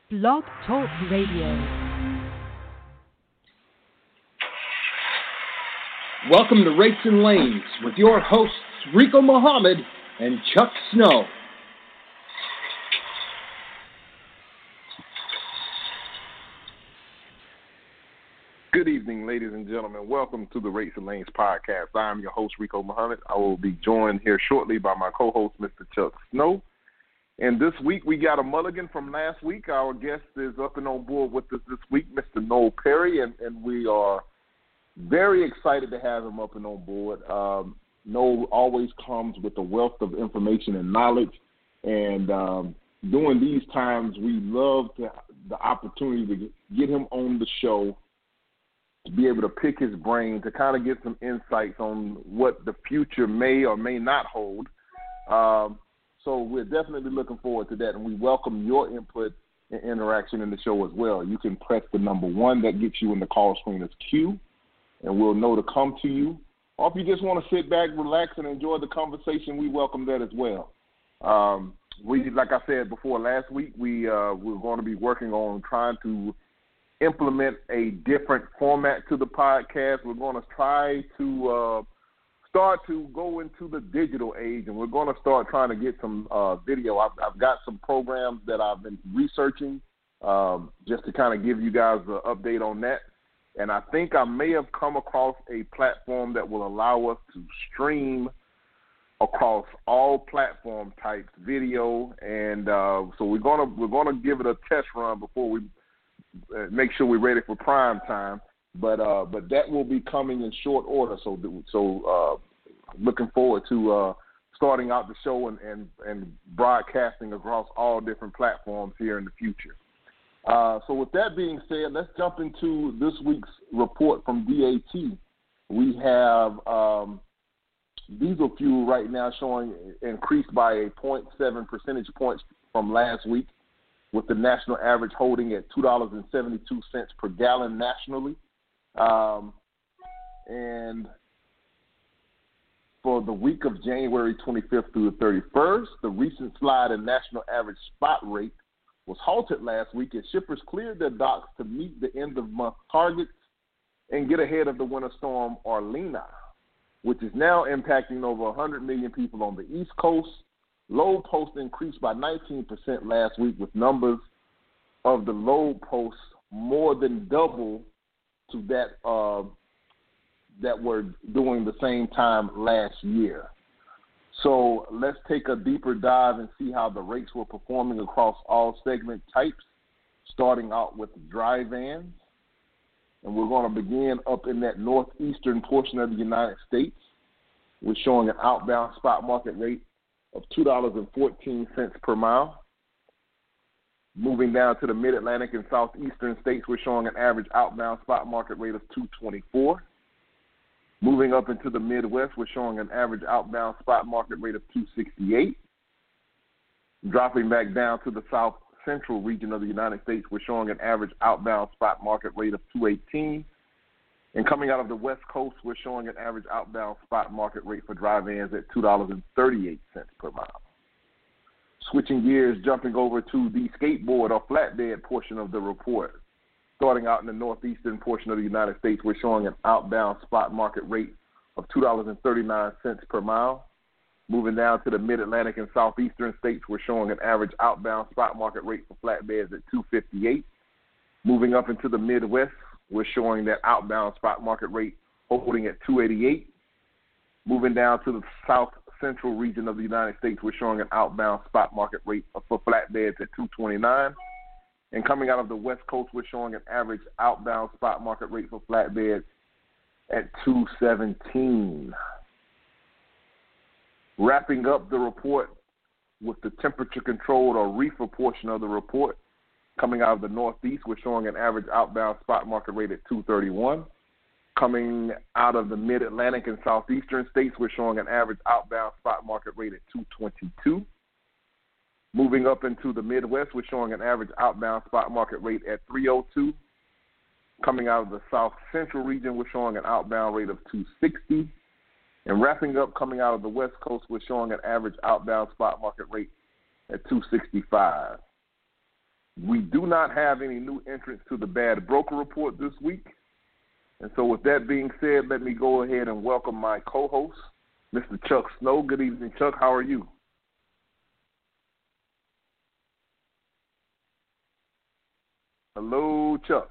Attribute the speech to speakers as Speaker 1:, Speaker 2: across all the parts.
Speaker 1: Blog Talk Radio.
Speaker 2: Welcome to Racing Lanes with your hosts Rico Muhammad and Chuck Snow.
Speaker 3: Good evening, ladies and gentlemen. Welcome to the Racing Lanes podcast. I am your host, Rico Muhammad. I will be joined here shortly by my co-host, Mr. Chuck Snow. And this week, we got a mulligan from last week. Our guest is up and on board with us this week, Mr. Noel Perry, and we are very excited to have him up and on board. Noel always comes with a wealth of information and knowledge, and during these times, we love the opportunity to get him on the show, to be able to pick his brain, to kind of get some insights on what the future may or may not hold. So we're definitely looking forward to that, and we welcome your input and interaction in the show as well. You can press the number 1 that gets you in the call screener's queue, and we'll know to come to you. Or if you just want to sit back, relax, and enjoy the conversation, we welcome that as well. Like I said before last week, we're going to be working on trying to implement a different format to the podcast. We're going to try to start to go into the digital age, and we're going to start trying to get some video. I've got some programs that I've been researching just to kind of give you guys an update on that. And I think I may have come across a platform that will allow us to stream across all platform types video. And so we're gonna give it a test run before we make sure we're ready for prime time. But that will be coming in short order. So looking forward to starting out the show and broadcasting across all different platforms here in the future. So with that being said, let's jump into this week's report from DAT. We have diesel fuel right now showing increased by a 0.7 percentage points from last week, with the national average holding at $2.72 per gallon nationally. And for the week of January 25th through the 31st, the recent slide in national average spot rate was halted last week as shippers cleared their docks to meet the end-of-month targets and get ahead of the winter storm Arlene, which is now impacting over 100 million people on the East Coast. Load posts increased by 19% last week, with numbers of the load posts more than double to that were during the same time last year. So let's take a deeper dive and see how the rates were performing across all segment types, starting out with dry vans. And we're going to begin up in that northeastern portion of the United States. We're showing an outbound spot market rate of $2.14 per mile. Moving down to the mid-Atlantic and southeastern states, we're showing an average outbound spot market rate of $2.24. Moving up into the Midwest, we're showing an average outbound spot market rate of $2.68. Dropping back down to the south central region of the United States, we're showing an average outbound spot market rate of $2.18. And coming out of the West Coast, we're showing an average outbound spot market rate for dry vans at $2.38 per mile. Switching gears, jumping over to the skateboard or flatbed portion of the report. Starting out in the northeastern portion of the United States, we're showing an outbound spot market rate of $2.39 per mile. Moving down to the mid-Atlantic and southeastern states, we're showing an average outbound spot market rate for flatbeds at $2.58. Moving up into the Midwest, we're showing that outbound spot market rate holding at $2.88. Moving down to the south central region of the United States, we're showing an outbound spot market rate for flatbeds at $2.29. And coming out of the West Coast, we're showing an average outbound spot market rate for flatbeds at $2.17. Wrapping up the report with the temperature-controlled or reefer portion of the report, coming out of the Northeast, we're showing an average outbound spot market rate at $2.31. Coming out of the Mid-Atlantic and Southeastern states, we're showing an average outbound spot market rate at $2.22. Moving up into the Midwest, we're showing an average outbound spot market rate at $3.02. Coming out of the South Central region, we're showing an outbound rate of $2.60. And wrapping up, coming out of the West Coast, we're showing an average outbound spot market rate at $2.65. We do not have any new entrants to the Bad Broker Report this week. And so with that being said, let me go ahead and welcome my co-host, Mr. Chuck Snow. Good evening, Chuck. How are you? Hello, Chuck.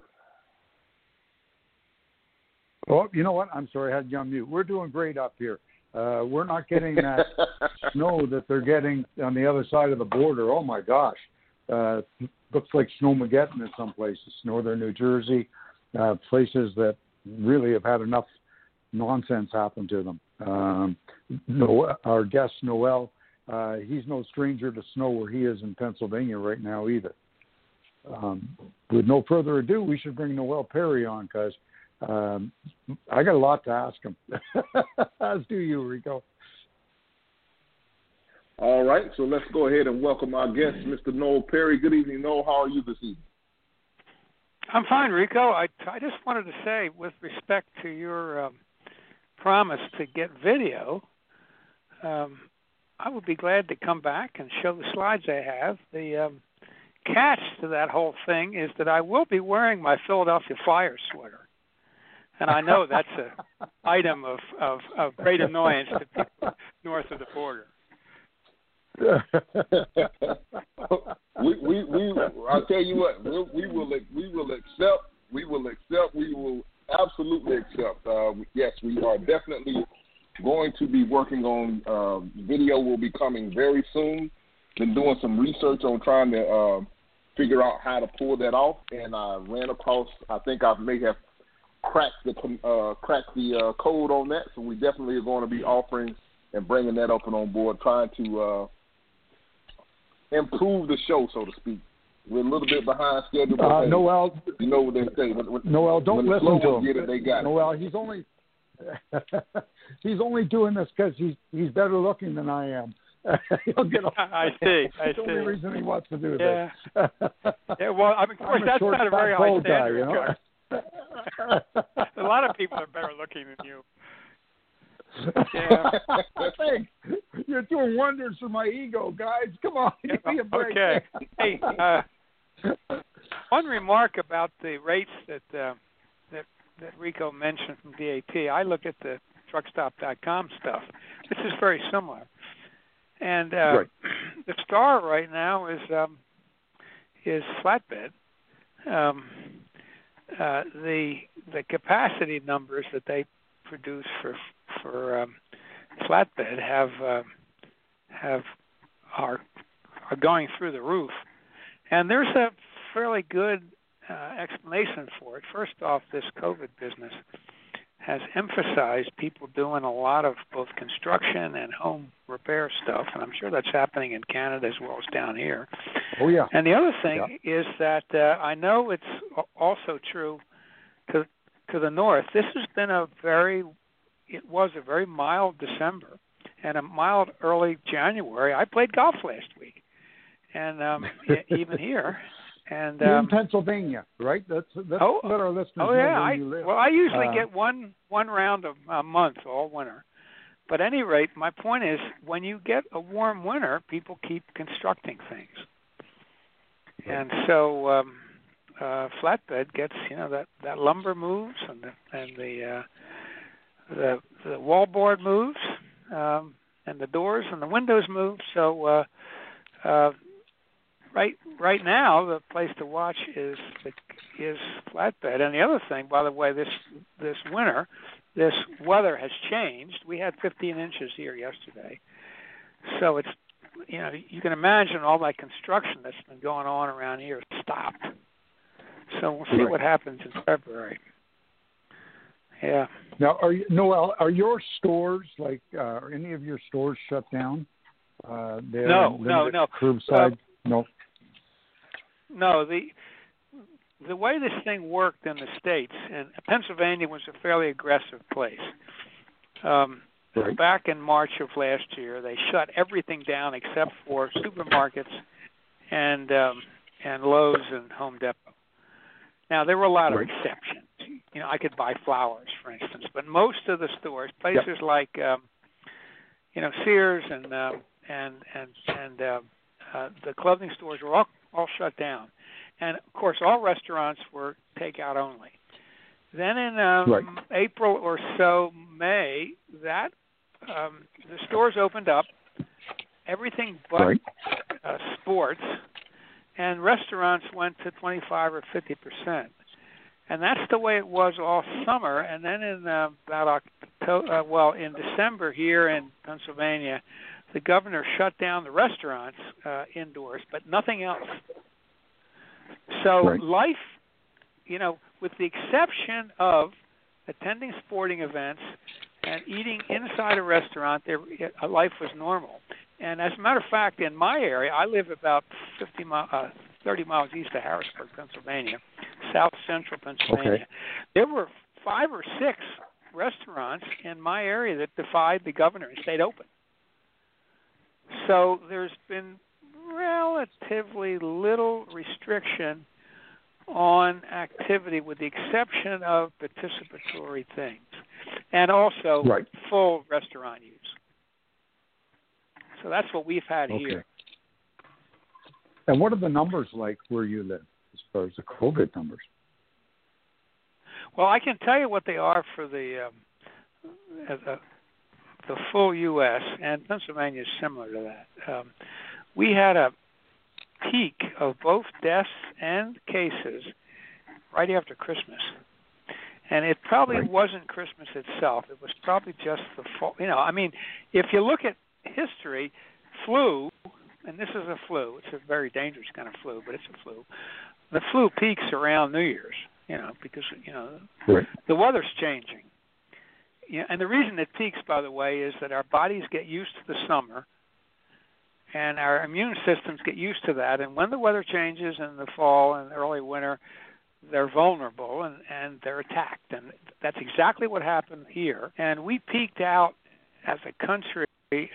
Speaker 4: Oh, you know what? I'm sorry, I had you on mute. We're doing great up here. We're not getting that snow that they're getting on the other side of the border. Oh, my gosh. Looks like Snowmageddon in some places, northern New Jersey, places that really have had enough nonsense happen to them. Our guest, Noel, he's no stranger to snow where he is in Pennsylvania right now either. With no further ado, we should bring Noel Perry on because I got a lot to ask him, as do you, Rico.
Speaker 3: All right, so let's go ahead and welcome our guest, Mr. Noel Perry. Good evening, Noel. How are you this evening?
Speaker 5: I'm fine, Rico. I just wanted to say, with respect to your promise to get video, I would be glad to come back and show the slides I have. The catch to that whole thing is that I will be wearing my Philadelphia Flyers sweater. And I know that's an item of great annoyance to people north of the border.
Speaker 3: I'll tell you what, we will accept. We will absolutely accept. Yes, we are definitely going to be working on video. Will be coming very soon. Been doing some research on trying to figure out how to pull that off, and I ran across. I think I may have cracked the code on that. So we definitely are going to be offering and bringing that up and on board, trying to improve the show, so to speak. We're a little bit behind schedule. But
Speaker 4: Noel,
Speaker 3: you know what they say.
Speaker 4: Noel, don't listen to him.
Speaker 3: Get it, they got
Speaker 4: Noel,
Speaker 3: it.
Speaker 4: he's only doing this because he's better looking than I am. He'll get off.
Speaker 5: I see.
Speaker 4: That's the only reason he wants to do this.
Speaker 5: Yeah. Well, I mean, of course, that's not a very high standard.
Speaker 4: Guy, you know?
Speaker 5: A lot of people are better looking than you. Yeah.
Speaker 4: Thanks. You're doing wonders for my ego, guys. Come on, give me a break.
Speaker 5: Okay. Hey, one remark about the rates that Rico mentioned from DAT. I look at the truckstop.com stuff. This is very similar. And
Speaker 4: right.
Speaker 5: The star right now is flatbed. The capacity numbers that they produce for flatbed are going through the roof, and there's a fairly good explanation for it. First off, this COVID business has emphasized people doing a lot of both construction and home repair stuff, and I'm sure that's happening in Canada as well as down here.
Speaker 4: Oh, yeah.
Speaker 5: And the other thing is that I know it's also true to the north. This has been a very mild December and a mild early January. I played golf last week, and even here. And
Speaker 4: you're in Pennsylvania, right? That's what our listeners know where you live.
Speaker 5: Well, I usually get one round a month all winter. But at any rate, my point is, when you get a warm winter, people keep constructing things, and so flatbed gets that lumber moves and the wallboard moves and the doors and the windows move. So right now, the place to watch is flatbed. And the other thing, by the way, this winter, this weather has changed. We had 15 inches here yesterday, so it's you can imagine all that construction that's been going on around here stopped. So we'll see what happens in February. Yeah.
Speaker 4: Now, Noel, are your stores are any of your stores shut down?
Speaker 5: No.
Speaker 4: Curbside? No.
Speaker 5: No, the way this thing worked in the States, and Pennsylvania was a fairly aggressive place. Back in March of last year, they shut everything down except for supermarkets and Lowe's and Home Depot. Now, there were a lot of exceptions. I could buy flowers, for instance, but most of the stores, places like Sears and the clothing stores were all shut down. And, of course, all restaurants were takeout only. Then in April or so, May, that the stores opened up, everything but sports, and restaurants went to 25 or 50%. And that's the way it was all summer. And then in about October, in December here in Pennsylvania, the governor shut down the restaurants indoors, but nothing else. So life, with the exception of attending sporting events and eating inside a restaurant, life was normal. And as a matter of fact, in my area, I live about 30 miles east of Harrisburg, Pennsylvania, south central Pennsylvania.
Speaker 4: Okay.
Speaker 5: There were 5 or 6 restaurants in my area that defied the governor and stayed open. So there's been relatively little restriction on activity with the exception of participatory things and also full restaurant use. So that's what we've had here.
Speaker 4: And what are the numbers like where you live as far as the COVID numbers?
Speaker 5: Well, I can tell you what they are for the full U.S., and Pennsylvania is similar to that. We had a peak of both deaths and cases right after Christmas. And it probably wasn't Christmas itself. It was probably just the fall. If you look at history, flu, and this is a flu. It's a very dangerous kind of flu, but it's a flu. The flu peaks around New Year's, because, the weather's changing. And the reason it peaks, by the way, is that our bodies get used to the summer and our immune systems get used to that. And when the weather changes in the fall and early winter, they're vulnerable and they're attacked. And that's exactly what happened here. And we peaked out as a country,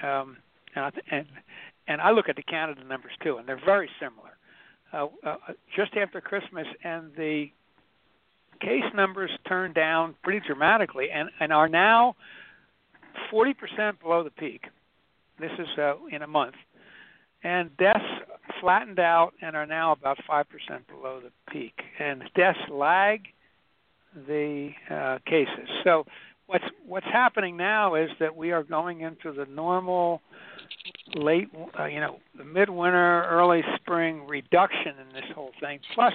Speaker 5: and I look at the Canada numbers too, and they're very similar. Just after Christmas, and the case numbers turned down pretty dramatically and are now 40% below the peak. This is in a month. And deaths flattened out and are now about 5% below the peak. And deaths lag the cases. So what's happening now is that we are going into the normal late, the midwinter, early spring reduction in this whole thing. Plus,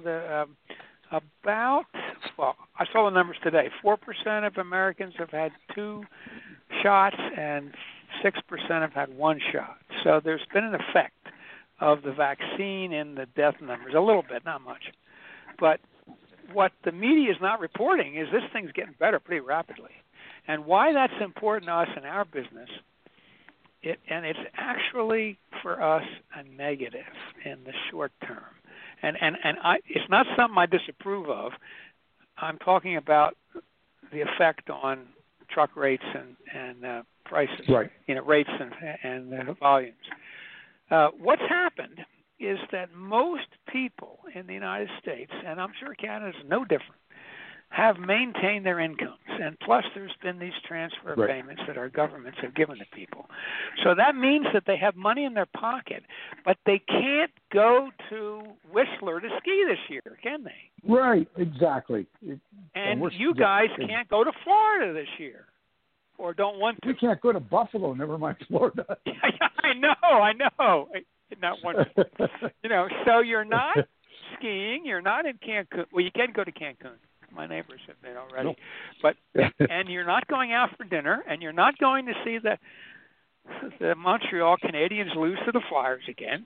Speaker 5: I saw the numbers today. 4% of Americans have had 2 shots and 6% have had 1 shot. So there's been an effect of the vaccine in the death numbers, a little bit, not much. But what the media is not reporting is this thing's getting better pretty rapidly. And why that's important to us in our business, it's actually for us a negative in the short term. And it's not something I disapprove of. I'm talking about the effect on truck rates and prices, rates and volumes. What's happened is that most people in the United States, and I'm sure Canada's no different, have maintained their incomes. And plus there's been these transfer payments that our governments have given to people. So that means that they have money in their pocket, but they can't go to Whistler to ski this year, can they?
Speaker 4: Right, exactly.
Speaker 5: And you guys can't go to Florida this year, or don't want to.
Speaker 4: We can't go to Buffalo, never mind Florida.
Speaker 5: I know. Not one. So you're not skiing. You're not in Cancun. Well, you can go to Cancun. My neighbors have been already.
Speaker 4: Nope.
Speaker 5: But and you're not going out for dinner, and you're not going to see the Montreal Canadiens lose to the Flyers again.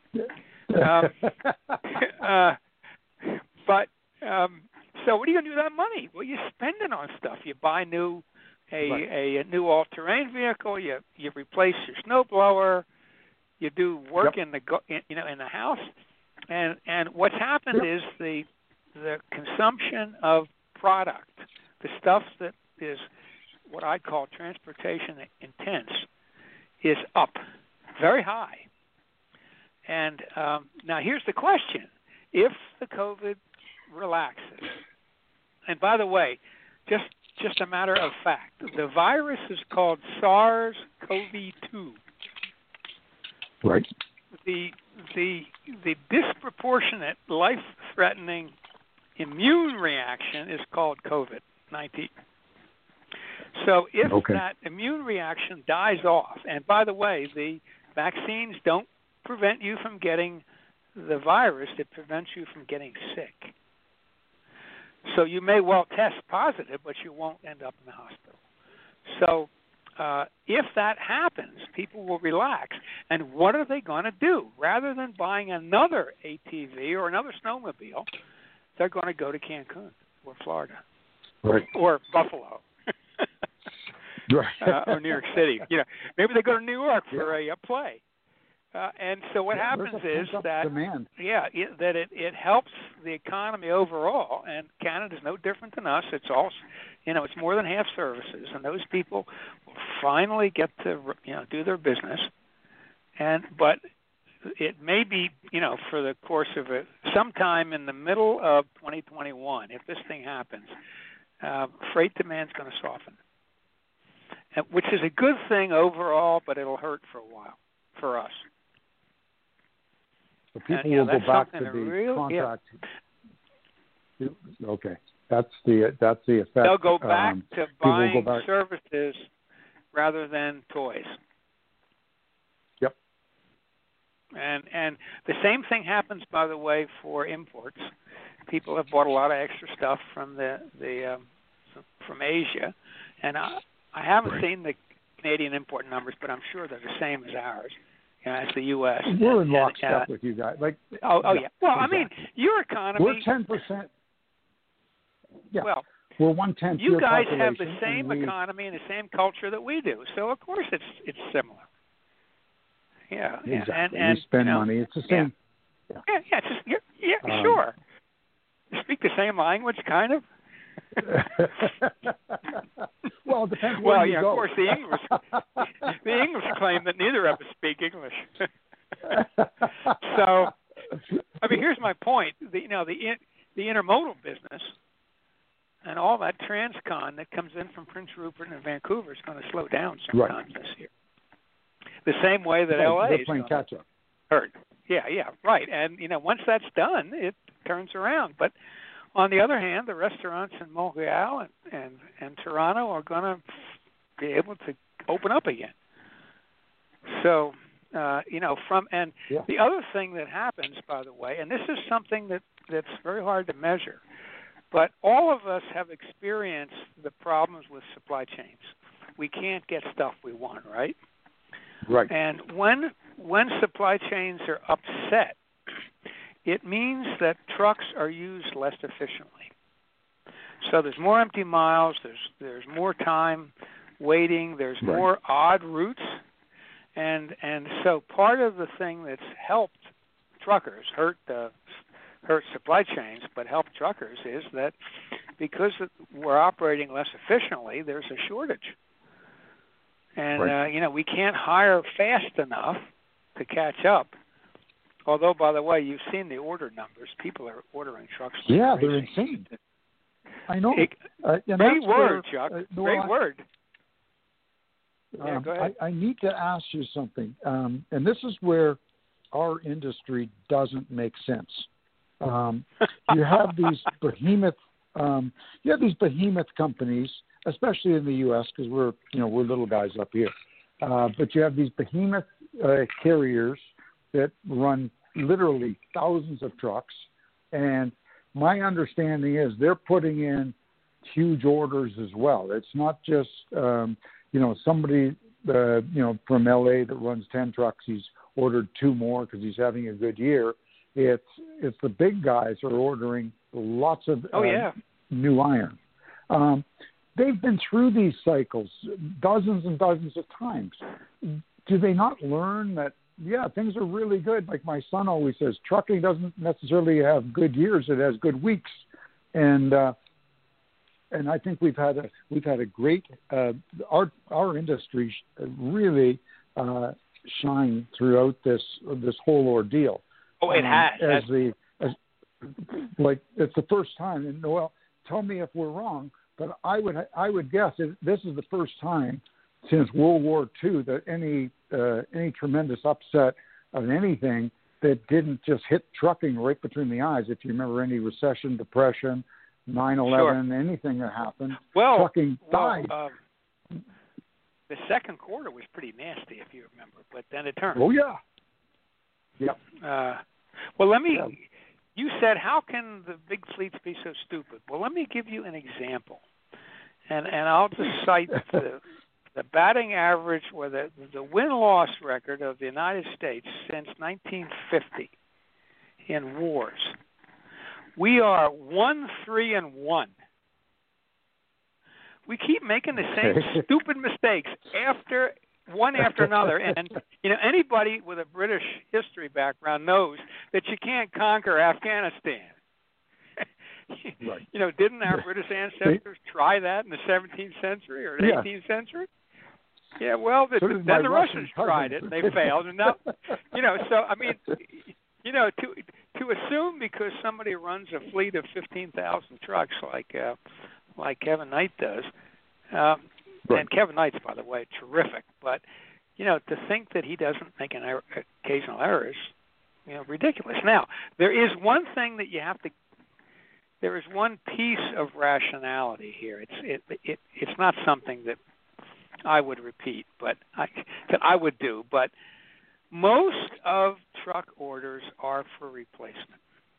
Speaker 5: So what are you going to do with that money? Well, you spend it on stuff. You buy a new all-terrain vehicle. You replace your snowblower. You do work in the house. And what's happened is the consumption of product, the stuff that is what I call transportation intense, is up very high. And now here's the question. If the COVID relaxes, and by the way, just a matter of fact, the virus is called SARS-CoV-2.
Speaker 4: Right.
Speaker 5: the disproportionate life-threatening immune reaction is called COVID-19. So if that immune reaction dies off, and by the way, the vaccines don't prevent you from getting the virus, it prevents you from getting sick. So you may well test positive, but you won't end up in the hospital. So if that happens, people will relax. And what are they going to do? Rather than buying another ATV or another snowmobile, they're going to go to Cancun or Florida, or Buffalo, or New York City. Maybe they go to New York for a play. And so what happens is that that it helps the economy overall. And Canada's no different than us. It's all, it's more than half services, and those people will finally get to do their business. But it may be for the course of sometime in the middle of 2021, if this thing happens, freight demand's going to soften, which is a good thing overall, but it'll hurt for a while for us.
Speaker 4: So people will go back to the contract. Yeah. Okay, that's the effect.
Speaker 5: They'll go back to buying services rather than toys.
Speaker 4: Yep.
Speaker 5: And the same thing happens, by the way, for imports. People have bought a lot of extra stuff from from Asia, and I haven't seen the Canadian import numbers, but I'm sure they're the same as ours. As the U.S.
Speaker 4: We're in lockstep with you guys.
Speaker 5: Yeah. Well, exactly. I mean, your economy.
Speaker 4: We're 10%. Yeah.
Speaker 5: Well,
Speaker 4: we're 1/10.
Speaker 5: You guys have the same economy and the same culture that we do, so of course it's similar. Yeah.
Speaker 4: Exactly.
Speaker 5: And
Speaker 4: you spend money. It's the same.
Speaker 5: Yeah. Sure. You speak the same language, kind of.
Speaker 4: Well, it depends where you go.
Speaker 5: Of course, the English claim that neither of us speak English. So, I mean, here's my point. The intermodal business and all that transcon that comes in from Prince Rupert and Vancouver is going to slow down sometime this year. The same way that LA is
Speaker 4: playing catch up.
Speaker 5: Hurt. Yeah, right. And once that's done, it turns around. But on the other hand, the restaurants in Montreal and Toronto are going to be able to open up again. So, the other thing that happens, by the way, and this is something that's very hard to measure, but all of us have experienced the problems with supply chains. We can't get stuff we want, right?
Speaker 4: Right.
Speaker 5: And when supply chains are upset, it means that trucks are used less efficiently. So there's more empty miles, there's more time waiting, there's more odd routes. And so part of the thing that's helped truckers, hurt supply chains, but helped truckers is that because we're operating less efficiently, there's a shortage. And, we can't hire fast enough to catch up. Although, by the way, you've seen the order numbers. People are ordering trucks.
Speaker 4: Yeah, they're insane. I know.
Speaker 5: Great word, Chuck. Great word. Go ahead.
Speaker 4: I need to ask you something, and this is where our industry doesn't make sense. You have these behemoth companies, especially in the U.S. because we're little guys up here. But you have these behemoth carriers that run literally thousands of trucks, and my understanding is they're putting in huge orders as well. It's not just somebody from LA that runs 10 trucks. He's ordered 2 more because he's having a good year. It's the big guys are ordering lots of new iron. They've been through these cycles dozens and dozens of times. Do they not learn that? Yeah, things are really good. Like my son always says, trucking doesn't necessarily have good years; it has good weeks. And I think we've had a great our industry really shine throughout this whole ordeal.
Speaker 5: Oh, it has.
Speaker 4: It's the first time. And Noel, tell me if we're wrong, but I would guess this is the first time since World War II that any tremendous upset of anything that didn't just hit trucking right between the eyes. If you remember any recession, depression, 9/11, anything that happened, trucking died.
Speaker 5: The second quarter was pretty nasty, if you remember, but then it turned.
Speaker 4: Oh, yeah. Yep.
Speaker 5: Well, let me. You said, how can the big fleets be so stupid? Well, let me give you an example, and I'll just cite the batting average or the win-loss record of the United States since 1950 in wars. We are 1-3-1. We keep making the same stupid mistakes one after another. And, anybody with a British history background knows that you can't conquer Afghanistan.
Speaker 4: Right.
Speaker 5: Didn't our British ancestors try that in the 17th century or the 18th century? Yeah, well, then the Russians tried it and they failed. And now, so, I mean, to assume because somebody runs a fleet of 15,000 trucks like Kevin Knight does, and Kevin Knight's, by the way, terrific, but, to think that he doesn't make an occasional error is, ridiculous. Now, there is one thing that you have to, there is one piece of rationality here. It's not something that I would repeat, but that I would do, but most of truck orders are for replacement.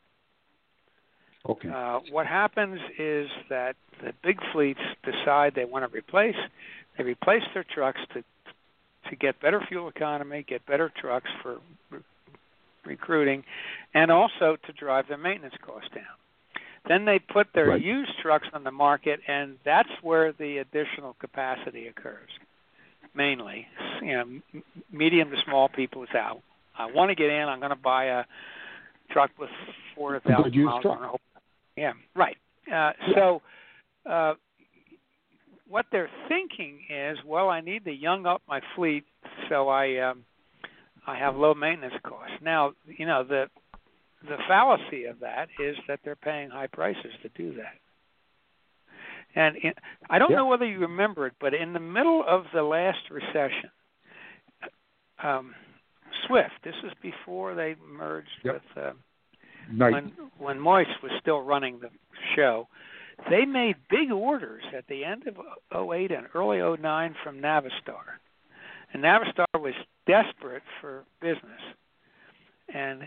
Speaker 4: Okay.
Speaker 5: What happens is that the big fleets decide they want to replace. They replace their trucks to get better fuel economy, get better trucks for recruiting, and also to drive their maintenance costs down. Then they put their used trucks on the market, and that's where the additional capacity occurs. Mainly, medium to small people is out. I want to get in. I'm going to buy a truck with 400,000 miles on it. Yeah, right. So what they're thinking is, well, I need to young up my fleet so I have low maintenance costs. Now, the fallacy of that is that they're paying high prices to do that. And I don't know whether you remember it, but in the middle of the last recession, Swift, this is before they merged with when Moyes was still running the show, they made big orders at the end of 2008 and early 2009 from Navistar. And Navistar was desperate for business. And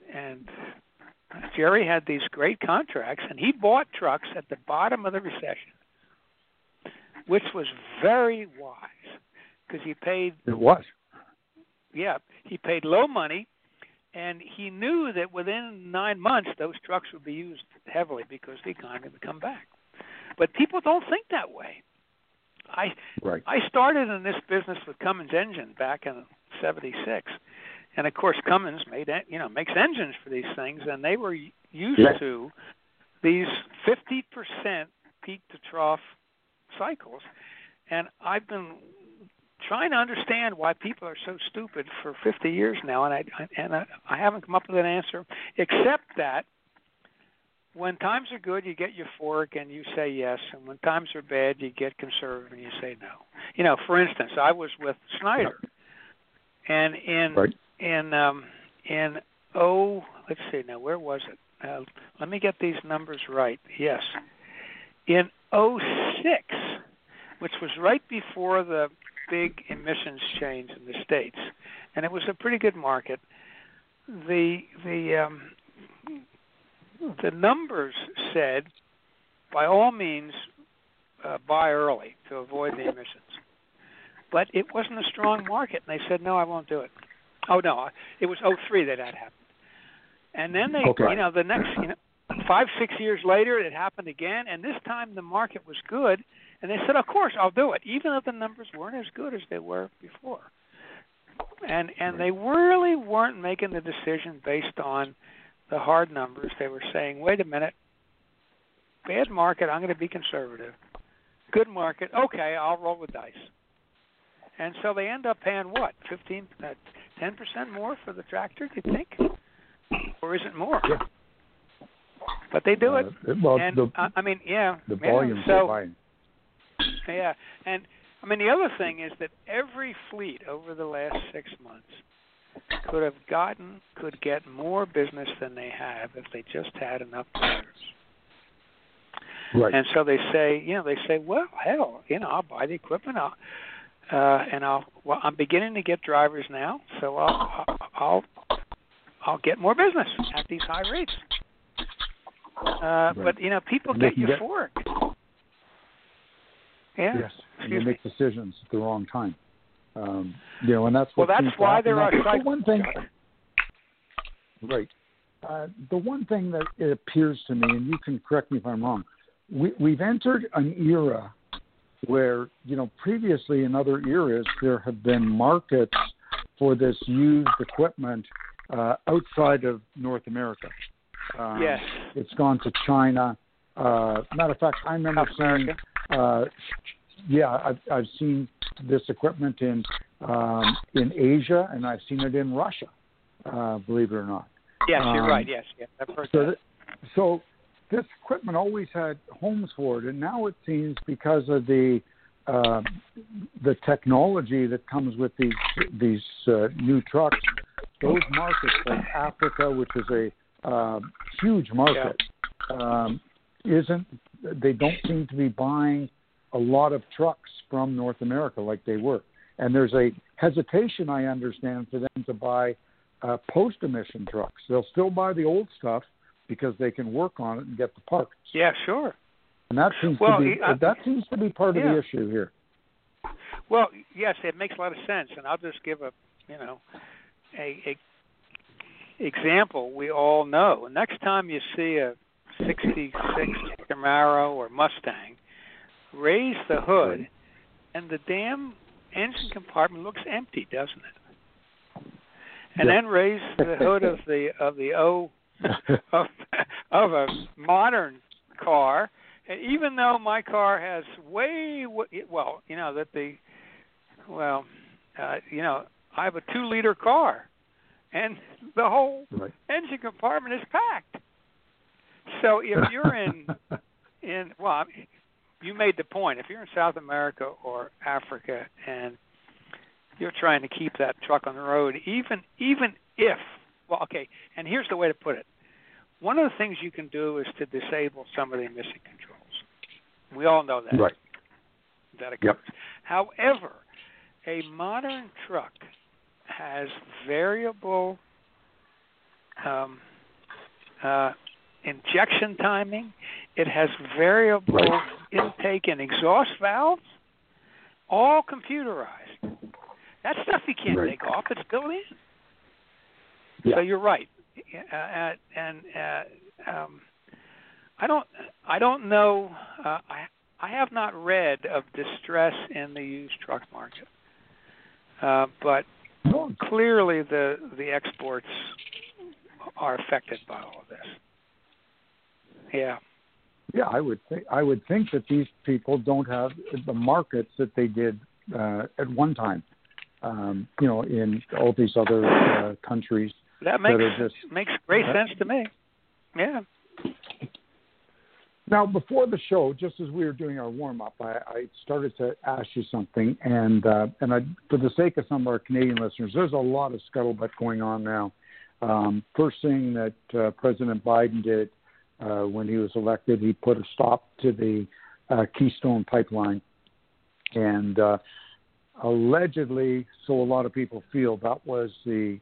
Speaker 5: Jerry had these great contracts, and he bought trucks at the bottom of the recession, which was very wise because he paid.
Speaker 4: It was.
Speaker 5: Yeah, he paid low money, and he knew that within 9 months those trucks would be used heavily because the economy would come back. But people don't think that way. I started in this business with Cummins engine back in '76, and of course Cummins makes engines for these things, and they were used to these 50% peak to trough cycles, and I've been trying to understand why people are so stupid for 50 years now, and I haven't come up with an answer, except that when times are good, you get euphoric and you say yes, and when times are bad, you get conservative and you say no. For instance, I was with Schneider, and let's see now, where was it? Let me get these numbers right. Yes, in 2006, which was right before the big emissions change in the States, and it was a pretty good market. The numbers said, by all means, buy early to avoid the emissions. But it wasn't a strong market, and they said, no, I won't do it. Oh, no, it was 2003 that happened. And then they, the next, 5-6 years later, it happened again, and this time the market was good, and they said, of course, I'll do it, even if the numbers weren't as good as they were before. And they really weren't making the decision based on the hard numbers. They were saying, wait a minute, bad market, I'm going to be conservative. Good market, okay, I'll roll the dice. And so they end up paying what, 10% more for the tractor, do you think? Or is it more?
Speaker 4: Yeah.
Speaker 5: But they do it.
Speaker 4: Well,
Speaker 5: and,
Speaker 4: the volume they're buying.
Speaker 5: Yeah, and the other thing is that every fleet over the last 6 months could get more business than they have if they just had enough drivers.
Speaker 4: Right.
Speaker 5: And so they say, well, hell, I'll buy the equipment, I'm beginning to get drivers now, so I'll get more business at these high rates.
Speaker 4: Right.
Speaker 5: But people get euphoric. Yeah.
Speaker 4: Yes, and they make decisions at the wrong time. And that's what.
Speaker 5: Well, that's why there are
Speaker 4: the one thing. Right. The one thing that it appears to me, and you can correct me if I'm wrong, we've entered an era where, previously in other eras there have been markets for this used equipment outside of North America.
Speaker 5: Yes.
Speaker 4: It's gone to China. Matter of fact, I remember seeing. I've seen this equipment in Asia, and I've seen it in Russia. Believe it or not.
Speaker 5: Yes, you're right. Yes, I've heard that.
Speaker 4: So this equipment always had homes for it, and now it seems because of the technology that comes with these new trucks, those markets like Africa, which is a huge market, they don't seem to be buying a lot of trucks from North America like they were. And there's a hesitation, I understand, for them to buy post-emission trucks. They'll still buy the old stuff because they can work on it and get the parts.
Speaker 5: Yeah, sure.
Speaker 4: And that seems to be part of the issue here.
Speaker 5: Well, yes, it makes a lot of sense, and I'll just give a example we all know. Next time you see a 66 Camaro or Mustang, raise the hood, and the damn engine compartment looks empty, doesn't it? And then raise the hood of a modern car, and even though my car has I have a 2-liter car, and the whole engine compartment is packed. So if you're you made the point. If you're in South America or Africa and you're trying to keep that truck on the road, even if, and here's the way to put it. One of the things you can do is to disable some of the emission controls. We all know that.
Speaker 4: Right.
Speaker 5: That occurs. Yep. However, a modern truck has variable injection timing. It has variable intake and exhaust valves, all computerized. That stuff you can't take off. It's built in. Yeah. So you're right. I don't know. I have not read of distress in the used truck market, but clearly the exports are affected by all of this. Yeah.
Speaker 4: Yeah, I would think that these people don't have the markets that they did at one time. In all these other countries.
Speaker 5: That makes great sense to me. Yeah.
Speaker 4: Now, before the show, just as we were doing our warm-up, I started to ask you something, and for the sake of some of our Canadian listeners, there's a lot of scuttlebutt going on now. First thing that President Biden did when he was elected, he put a stop to the Keystone Pipeline, and allegedly, so a lot of people feel, that was the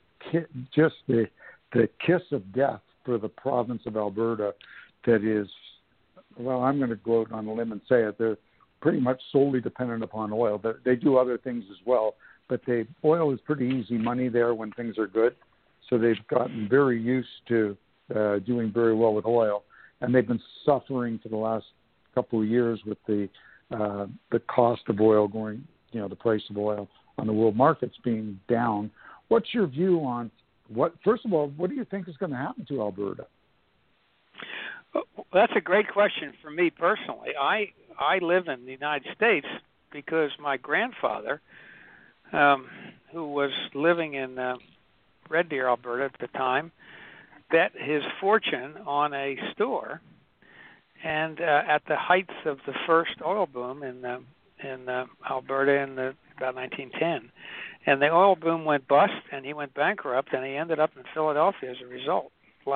Speaker 4: kiss of death for the province of Alberta. That is, well, I'm going to go out on a limb and say it. They're pretty much solely dependent upon oil. They do other things as well, but oil is pretty easy money there when things are good. So they've gotten very used to doing very well with oil, and they've been suffering for the last couple of years with the cost of oil going, the price of oil on the world markets being down. What's your view on first of all, what do you think is going to happen to Alberta?
Speaker 5: Well, that's a great question for me personally. I live in the United States because my grandfather, who was living in Red Deer, Alberta at the time, bet his fortune on a store, and at the heights of the first oil boom in Alberta in about 1910, and the oil boom went bust, and he went bankrupt, and he ended up in Philadelphia as a result.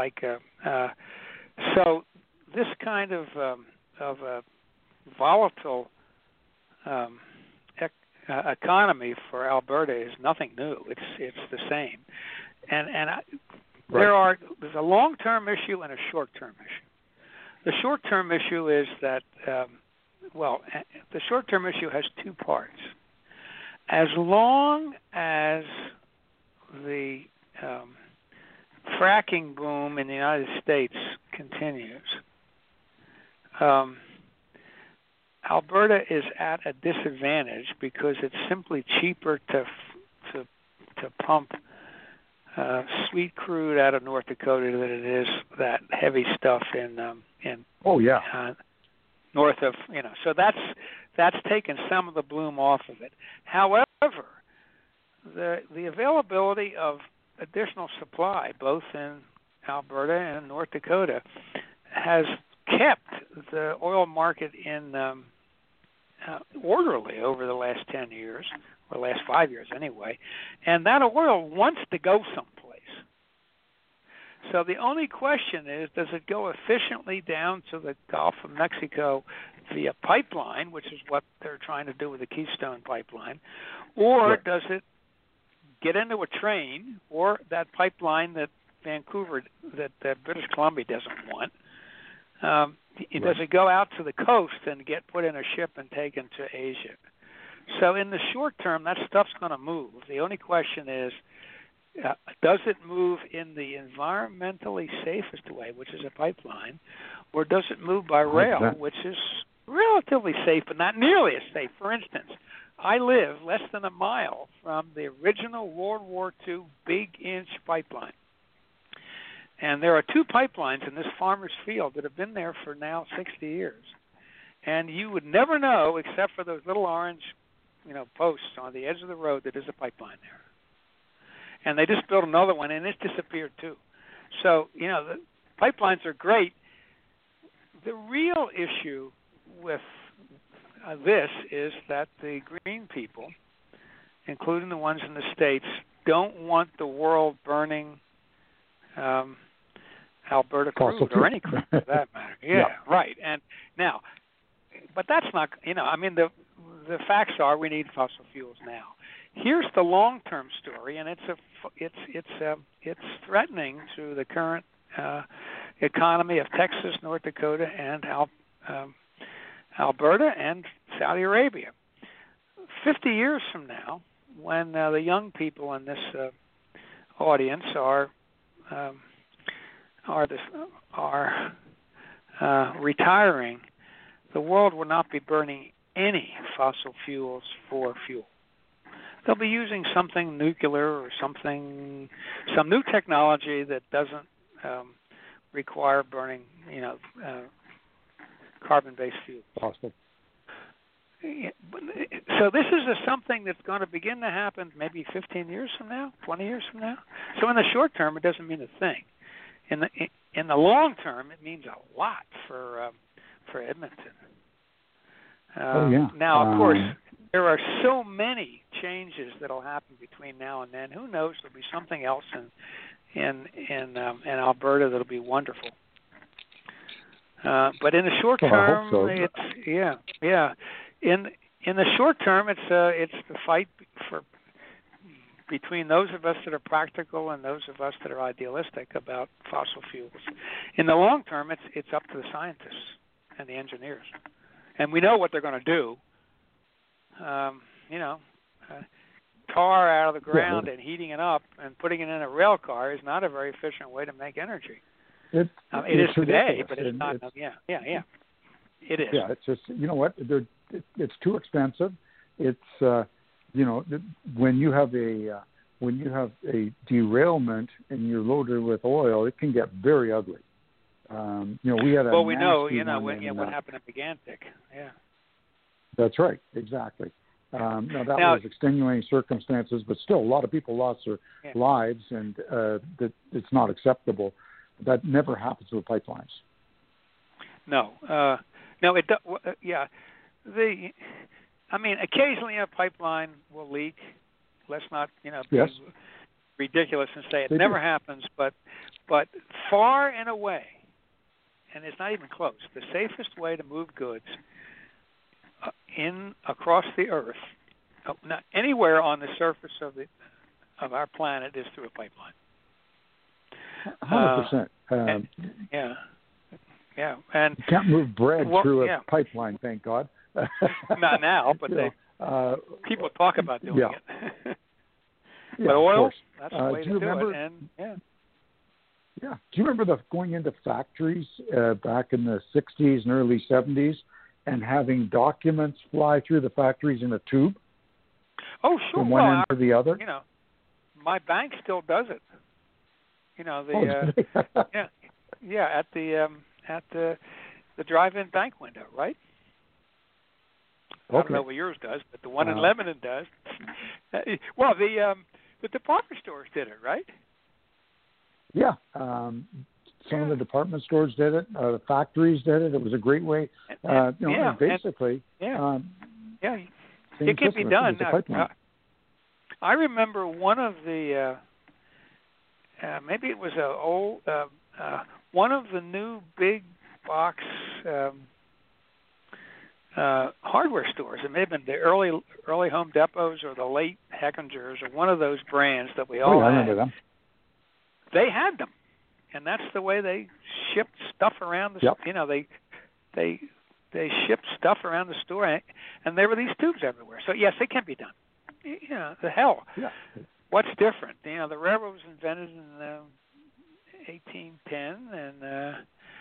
Speaker 5: So this kind of a volatile economy for Alberta is nothing new. It's the same, and there's a long-term issue and a short-term issue. The short-term issue is that the short-term issue has two parts. As long as the fracking boom in the United States continues, Alberta is at a disadvantage because it's simply cheaper to pump sweet crude out of North Dakota than it is that heavy stuff in north of, so that's taken some of the bloom off of it. However, the availability of additional supply, both in Alberta and North Dakota, has kept the oil market in orderly over the last 10 years, or last 5 years anyway, and that oil wants to go someplace. So the only question is, does it go efficiently down to the Gulf of Mexico via pipeline, which is what they're trying to do with the Keystone Pipeline, or does it get into a train, or that pipeline that British Columbia doesn't want? Does it go out to the coast and get put in a ship and taken to Asia? So in the short term, that stuff's going to move. The only question is, does it move in the environmentally safest way, which is a pipeline, or does it move by rail, which is relatively safe but not nearly as safe? For instance, I live less than a mile from the original World War II Big Inch pipeline. And there are two pipelines in this farmer's field that have been there for now 60 years. And you would never know, except for those little orange, posts on the edge of the road, that there's a pipeline there. And they just built another one, and it's disappeared too. So, the pipelines are great. The real issue with this is that the green people, including the ones in the States, don't want the world burning Alberta crude or any crude for that matter. Yeah, right. And now, but that's not, the facts are we need fossil fuels now. Here's the long-term story, and it's threatening to the current economy of Texas, North Dakota, and Alberta and Saudi Arabia. 50 years from now, when the young people in this audience are retiring, the world will not be burning any fossil fuels for fuel. They'll be using something nuclear or some new technology that doesn't require burning, carbon-based fuel.
Speaker 4: Possible.
Speaker 5: So this is something that's going to begin to happen maybe 15 years from now, 20 years from now. So in the short term, it doesn't mean a thing. In the long term, it means a lot for Edmonton. Now, of course, there are so many changes that'll happen between now and then. Who knows? There'll be something else in Alberta that'll be wonderful. But in the short term, In the short term, it's the fight between those of us that are practical and those of us that are idealistic about fossil fuels. In the long term, it's up to the scientists and the engineers, and we know what they're going to do. Tar out of the ground and heating it up and putting it in a rail car is not a very efficient way to make energy. It is today, but it's not. It is.
Speaker 4: Yeah, it's just, it's too expensive. It's when you have a derailment and you're loaded with oil, it can get very ugly. We had a
Speaker 5: we know what happened at Megantic. Yeah.
Speaker 4: That's right. Exactly. Now was extenuating circumstances, but still, a lot of people lost their lives, and that it's not acceptable. That never happens with pipelines. No.
Speaker 5: No. I mean, occasionally a pipeline will leak. Let's not, be
Speaker 4: Yes.
Speaker 5: ridiculous and say it
Speaker 4: They
Speaker 5: never
Speaker 4: do.
Speaker 5: happens, but far and away, and it's not even close, the safest way to move goods across the earth, not anywhere on the surface of our planet, is through a pipeline.
Speaker 4: 100%.
Speaker 5: Yeah, and
Speaker 4: you can't move bread through a
Speaker 5: yeah.
Speaker 4: pipeline, thank God.
Speaker 5: Not now, but people talk about doing it.
Speaker 4: Yeah,
Speaker 5: but oil,
Speaker 4: of course.
Speaker 5: that's the way
Speaker 4: do you
Speaker 5: to
Speaker 4: remember,
Speaker 5: do it. And
Speaker 4: Yeah. Do you remember going into factories back in the 60s and early 70s and having documents fly through the factories in a tube?
Speaker 5: Oh, sure.
Speaker 4: From one end to the other?
Speaker 5: My bank still does it. At the drive-in bank window, right?
Speaker 4: Okay.
Speaker 5: I don't know what yours does, but the one in Lebanon does. Well, the department stores did it, right?
Speaker 4: Yeah. Some of the department stores did it. The factories did it. It was a great way. Basically.
Speaker 5: It can be done. I remember one of the maybe it was one of the new big box hardware stores. It may have been the early Home Depots or the late Heckingers or one of those brands that we all had.
Speaker 4: I remember them.
Speaker 5: They had them, and that's the way they shipped stuff around the.
Speaker 4: Yep.
Speaker 5: They shipped stuff around the store, and there were these tubes everywhere. So yes, it can be done. The hell.
Speaker 4: Yeah.
Speaker 5: What's different? The railroad was invented in 1810, and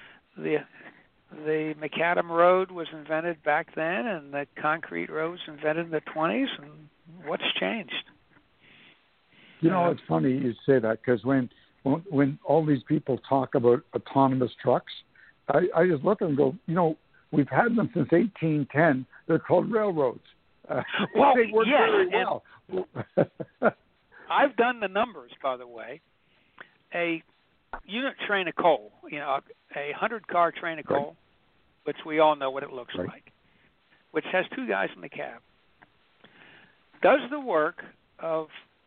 Speaker 5: the macadam road was invented back then, and the concrete road was invented in the 20s. And what's changed?
Speaker 4: It's funny you say that, because when all these people talk about autonomous trucks, I just look at them and go, we've had them since 1810. They're called railroads. They work very well.
Speaker 5: I've done the numbers, by the way. A unit train of coal, a 100-car train of coal, which we all know what it looks like, which has two guys in the cab, does the work of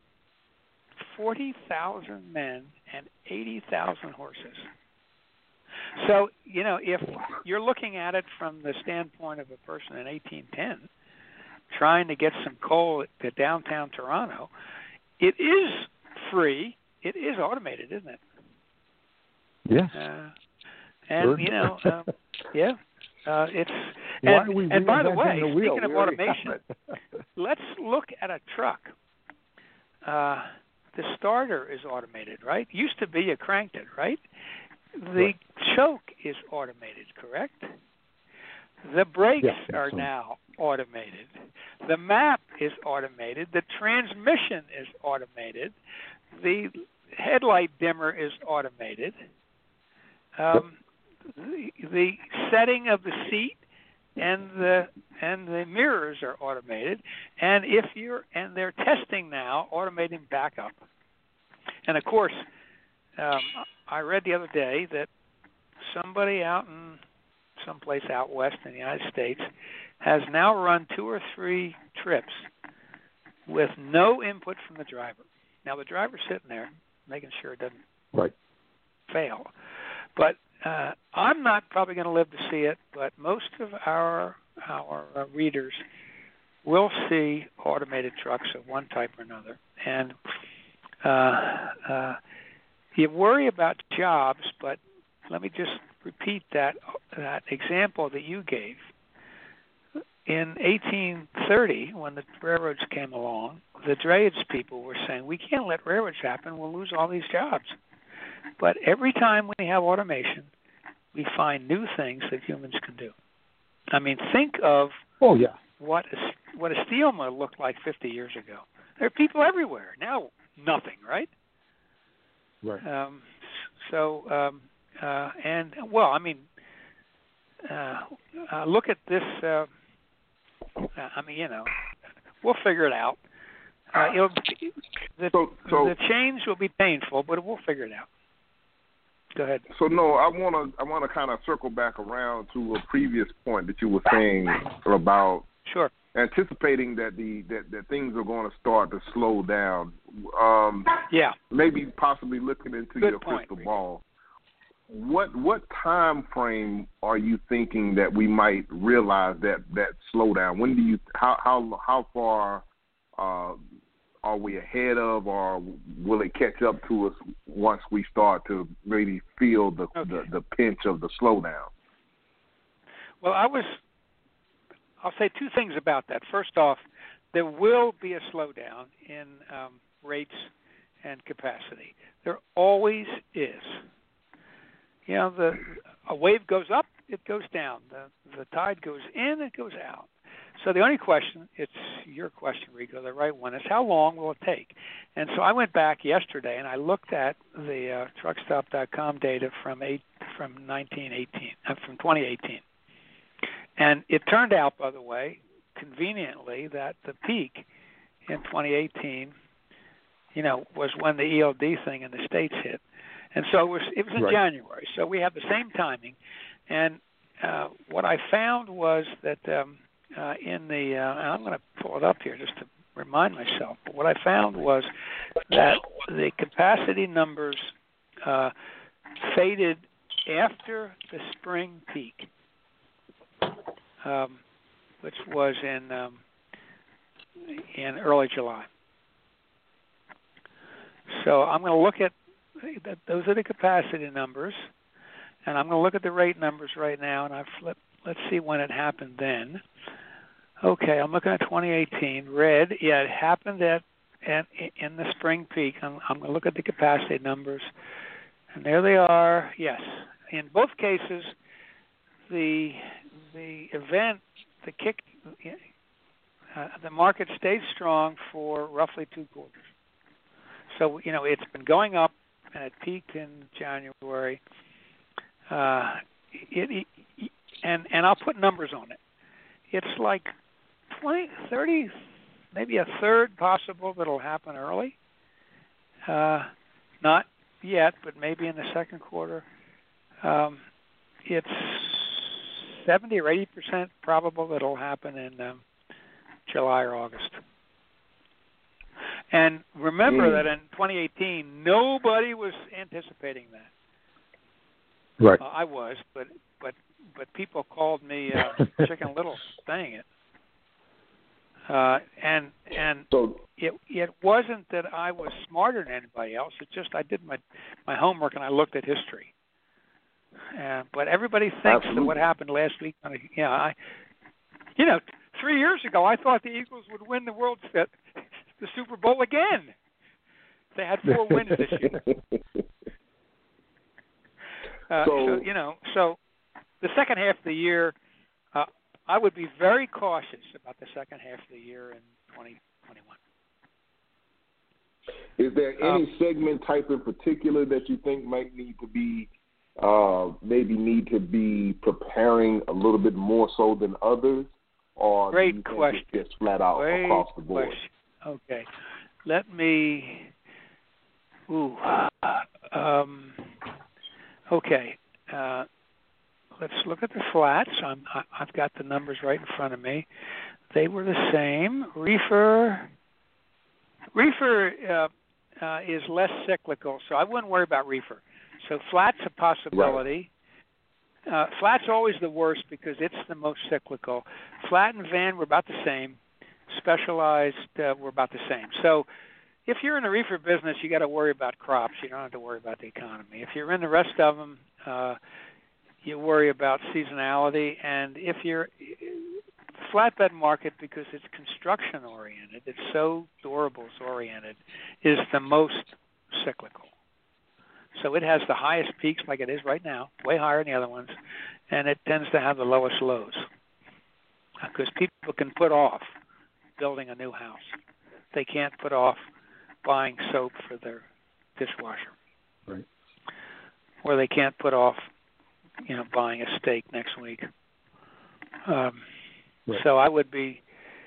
Speaker 5: 40,000 men and 80,000 horses. So, if you're looking at it from the standpoint of a person in 1810 trying to get some coal to downtown Toronto, it is free. It is automated, isn't it?
Speaker 4: Yes.
Speaker 5: It's
Speaker 4: and
Speaker 5: by the way, speaking of automation, let's look at a truck. The starter is automated, right? Used to be you cranked it, right? The choke is automated, correct? The brakes are now automated. The map is automated. The transmission is automated. The headlight dimmer is automated. The setting of the seat and the mirrors are automated. And they're testing now automating backup. And of course, I read the other day that somebody out in someplace out west in the United States has now run 2 or 3 trips with no input from the driver. Now the driver's sitting there making sure it doesn't fail. But I'm not probably going to live to see it, but most of our readers will see automated trucks of one type or another. And you worry about jobs, but let me just repeat that example that you gave. In 1830, when the railroads came along, the drayage people were saying, we can't let railroads happen, we'll lose all these jobs. But every time we have automation, we find new things that humans can do. I mean, think of what a steel mill looked like 50 years ago. There are people everywhere. Now, nothing, right?
Speaker 4: Right.
Speaker 5: Look at this. We'll figure it out. The change will be painful, but we'll figure it out. Go ahead.
Speaker 3: So I want to kind of circle back around to a previous point that you were saying about
Speaker 5: Sure.
Speaker 3: anticipating that that things are going to start to slow down. Maybe possibly looking into your crystal ball. What time frame are you thinking that we might realize that slowdown? When do you how far are we ahead of, or will it catch up to us once we start to really feel the pinch of the slowdown?
Speaker 5: Well, I'll say two things about that. First off, there will be a slowdown in rates and capacity. There always is. You know, a wave goes up, it goes down. The tide goes in, it goes out. So the only question, it's your question, Rico, the right one, is how long will it take? And so I went back yesterday and I looked at the truckstop.com data from 2018. And it turned out, by the way, conveniently, that the peak in 2018, was when the ELD thing in the States hit. And so it was in January. So we have the same timing. And what I found was that I'm going to pull it up here just to remind myself, but what I found was that the capacity numbers faded after the spring peak, which was in early July. So I'm going to look at those are the capacity numbers, and I'm going to look at the rate numbers right now, and let's see when it happened then. Okay, I'm looking at 2018. Red, it happened in the spring peak. I'm going to look at the capacity numbers, and there they are. Yes, in both cases, the event, the market stayed strong for roughly 2 quarters. So it's been going up, and it peaked in January. And I'll put numbers on it. It's like 20, 30, maybe a third possible that'll happen early. Not yet, but maybe in the second quarter. It's 70 or 80% probable that it'll happen in July or August. And remember that in 2018, nobody was anticipating that.
Speaker 4: Right.
Speaker 5: I was, but people called me Chicken Little saying it. And
Speaker 3: so
Speaker 5: it wasn't that I was smarter than anybody else. It's just I did my homework and I looked at history. But everybody thinks that what happened last week. 3 years ago, I thought the Eagles would win the Super Bowl again. They had 4 wins this year. So the second half of the year, I would be very cautious about the second half of the year in 2021.
Speaker 3: Is there any segment type in particular that you think might need to be preparing a little bit more so than others? Or
Speaker 5: great question.
Speaker 3: It's just flat out across the board?
Speaker 5: Question. Okay. Let me. Okay. Let's look at the flats. I've got the numbers right in front of me. They were the same. Reefer is less cyclical, so I wouldn't worry about reefer. So flat's a possibility. Right. Flat's always the worst because it's the most cyclical. Flat and van were about the same. Specialized were about the same. So if you're in the reefer business, you got to worry about crops. You don't have to worry about the economy. If you're in the rest of them, you worry about seasonality. And if you're flatbed market, because it's construction oriented, it's so durables oriented, is the most cyclical. So it has the highest peaks, like it is right now, way higher than the other ones, and it tends to have the lowest lows because people can put off building a new house. They can't put off buying soap for their dishwasher.
Speaker 4: Right.
Speaker 5: Or they can't put off, buying a steak next week.
Speaker 4: Right.
Speaker 5: So I would be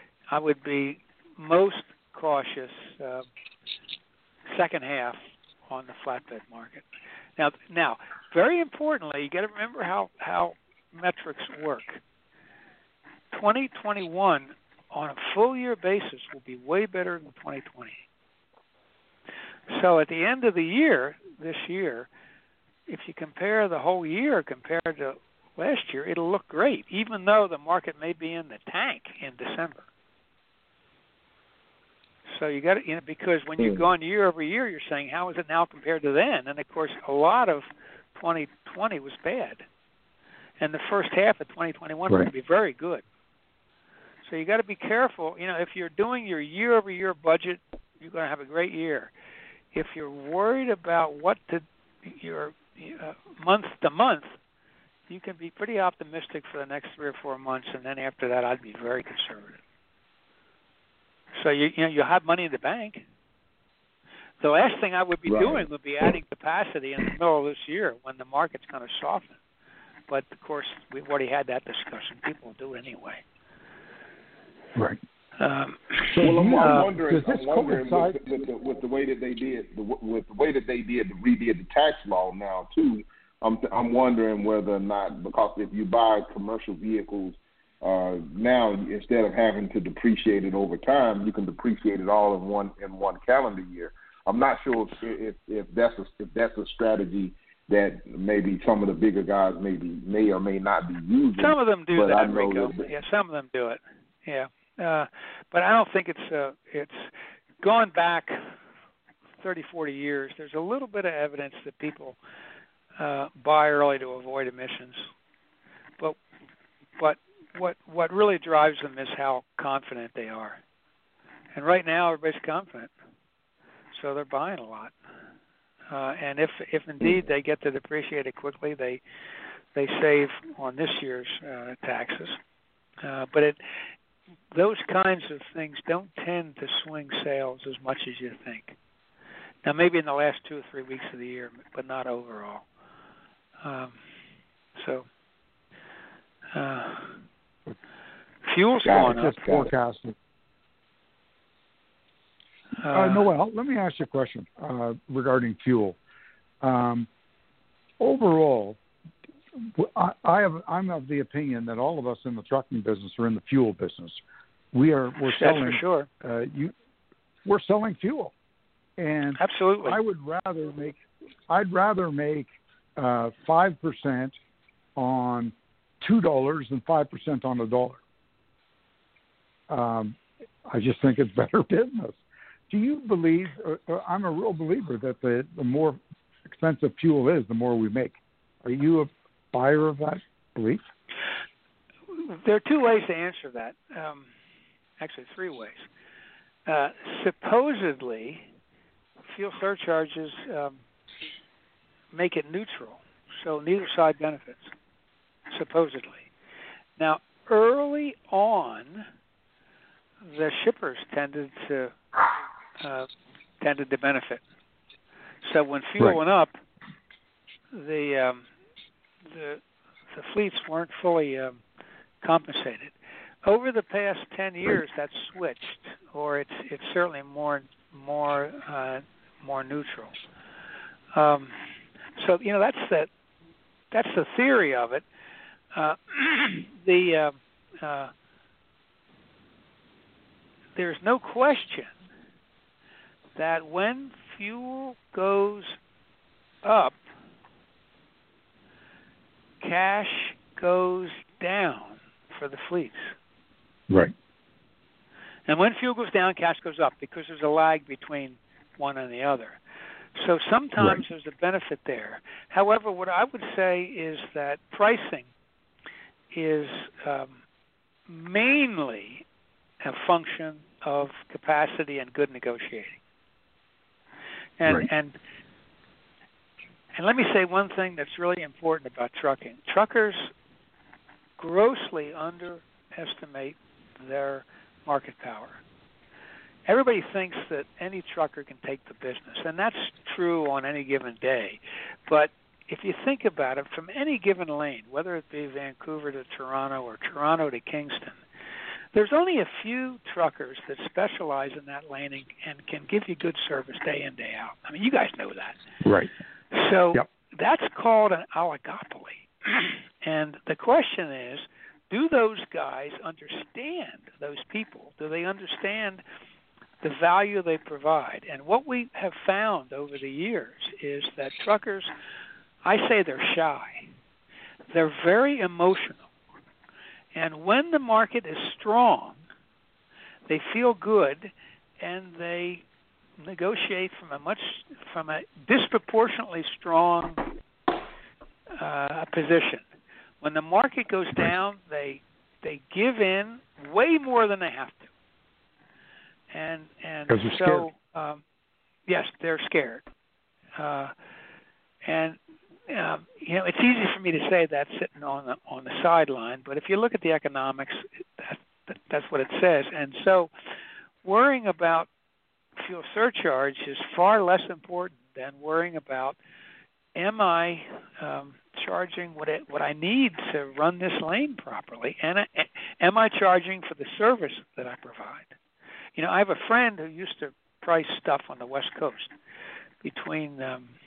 Speaker 5: most cautious second half on the flatbed market. Now, very importantly, you got to remember how metrics work. 2021 on a full-year basis will be way better than 2020. So at the end of the year, this year, if you compare the whole year compared to last year, it'll look great, even though the market may be in the tank in December. So you got to, because when you've gone year over year, you're saying, how is it now compared to then? And of course, a lot of 2020 was bad, and the first half of 2021 is going to be very good. So you got to be careful. If you're doing your year over year budget, you're going to have a great year. If you're worried about your month to month, you can be pretty optimistic for the next 3 or 4 months, and then after that, I'd be very conservative. So you have money in the bank. The last thing I would be doing would be adding capacity in the middle of this year when the market's going to soften. But of course, we've already had that discussion. People will do it anyway.
Speaker 4: Right.
Speaker 3: Well, I'm wondering with the way that they did redid the tax law now too. I'm wondering whether or not, because if you buy commercial vehicles now, instead of having to depreciate it over time, you can depreciate it all in one calendar year. I'm not sure if that's a strategy that maybe some of the bigger guys may or may not be using.
Speaker 5: Some of them do that, Rico. Yeah, some of them do it. Yeah, but I don't think it's going back 30, 40 years. There's a little bit of evidence that people buy early to avoid emissions, but what really drives them is how confident they are. And right now, everybody's confident, so they're buying a lot. And if indeed they get to depreciate it quickly, they save on this year's taxes. But those kinds of things don't tend to swing sales as much as you think. Now, maybe in the last 2 or 3 weeks of the year, but not overall. Fuel's going up.
Speaker 4: Forecasting. Noel, let me ask you a question regarding fuel. Overall, I'm of the opinion that all of us in the trucking business are in the fuel business. We're selling.
Speaker 5: That's for sure.
Speaker 4: We're selling fuel, and
Speaker 5: absolutely,
Speaker 4: I'd rather make 5% on $2 than 5% on $1. I just think it's better business. Do you believe? I'm a real believer that the more expensive fuel is, the more we make. Are you a buyer of that belief?
Speaker 5: There are 2 ways to answer that. Actually, 3 ways. Supposedly, fuel surcharges make it neutral, so neither side benefits. Supposedly. Now, early on, the shippers tended to benefit. So when fuel went up, the fleets weren't fully compensated. Over the past 10 years, that's switched, or it's certainly more neutral. So that's the theory of it. There's no question that when fuel goes up, cash goes down for the fleets.
Speaker 4: Right.
Speaker 5: And when fuel goes down, cash goes up because there's a lag between one and the other. So sometimes there's a benefit there. However, what I would say is that pricing is mainly a function of capacity and good negotiating. And let me say one thing that's really important about trucking. Truckers grossly underestimate their market power. Everybody thinks that any trucker can take the business, and that's true on any given day. But if you think about it, from any given lane, whether it be Vancouver to Toronto or Toronto to Kingston, there's only a few truckers that specialize in that lane and can give you good service day in, day out. I mean, you guys know that.
Speaker 4: Right.
Speaker 5: So that's called an oligopoly. And the question is, do those guys understand those people? Do they understand the value they provide? And what we have found over the years is that truckers, I say they're shy. They're very emotional. And when the market is strong, they feel good, and they negotiate from a disproportionately strong position. When the market goes down, they give in way more than they have to. And so yes, they're scared. It's easy for me to say that sitting on the sideline, but if you look at the economics, that's what it says. And so, worrying about fuel surcharge is far less important than worrying about, am I charging what I need to run this lane properly, and am I charging for the service that I provide? I have a friend who used to price stuff on the West Coast between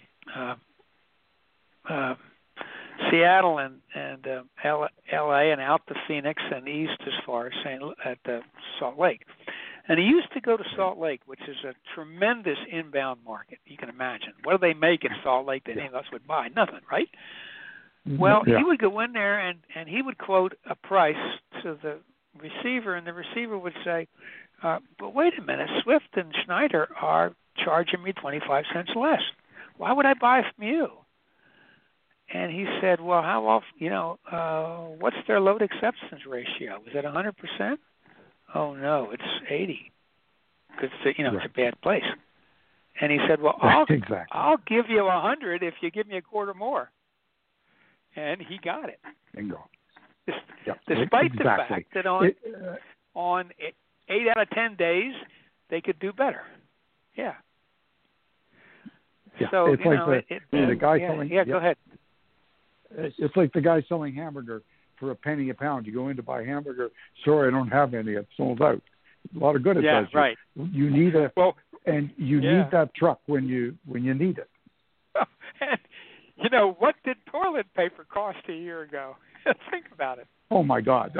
Speaker 5: Seattle and L.A. and out to Phoenix and east as far as Salt Lake. And he used to go to Salt Lake, which is a tremendous inbound market. You can imagine. What do they make in Salt Lake that any of us would buy? Nothing, right? Well, he would go in there and he would quote a price to the receiver, and the receiver would say, but wait a minute, Swift and Schneider are charging me 25 cents less. Why would I buy from you? And he said, well, how often, what's their load acceptance ratio? Is it 100%? Oh, no, it's 80. Because, it's a bad place. And he said, well, I'll give you 100 if you give me a quarter more. And he got it.
Speaker 4: Bingo.
Speaker 5: Despite the fact that on 8 out of 10 days, they could do better. Yeah. So,
Speaker 4: it's like the guy selling.
Speaker 5: Yeah, go ahead.
Speaker 4: It's like the guy selling hamburger for a penny a pound. You go in to buy hamburger. Sorry, I don't have any. It's sold out. A lot of good it does.
Speaker 5: Right.
Speaker 4: You need need that truck when you need it.
Speaker 5: And what did toilet paper cost a year ago? Think about it.
Speaker 4: Oh my God.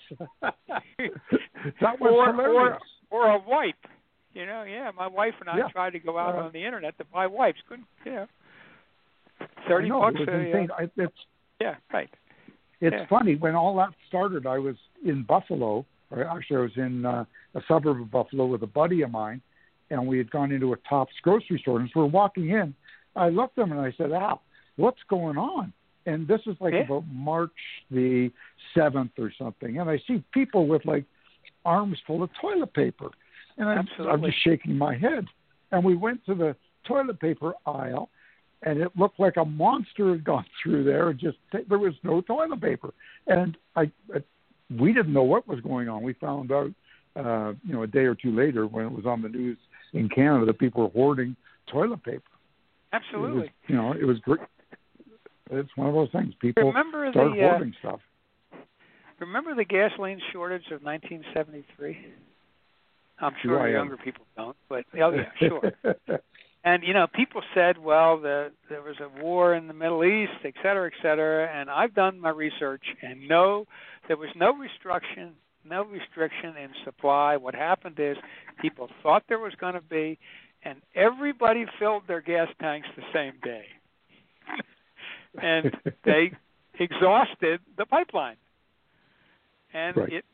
Speaker 4: That was hilarious.
Speaker 5: Or a wipe. My wife and I tried to go out on the internet to buy wipes. Couldn't, $30.
Speaker 4: It was insane.
Speaker 5: Right.
Speaker 4: It's funny, when all that started, I was in Buffalo, or actually I was in a suburb of Buffalo with a buddy of mine, and we had gone into a Tops grocery store, and as we're walking in, I looked at him and I said, Al, what's going on? And this is about March the 7th or something, and I see people with arms full of toilet paper, and I'm just shaking my head. And we went to the toilet paper aisle, and it looked like a monster had gone through there. There was no toilet paper, and we didn't know what was going on. We found out, a day or two later when it was on the news in Canada that people were hoarding toilet paper.
Speaker 5: Absolutely.
Speaker 4: It was great. It's one of those things. People start hoarding stuff.
Speaker 5: Remember the gasoline shortage of 1973? I'm sure younger people don't, but sure. And, people said, well, there was a war in the Middle East, et cetera, and I've done my research, and there was no restriction in supply. What happened is people thought there was going to be, and everybody filled their gas tanks the same day. And they exhausted the pipeline. And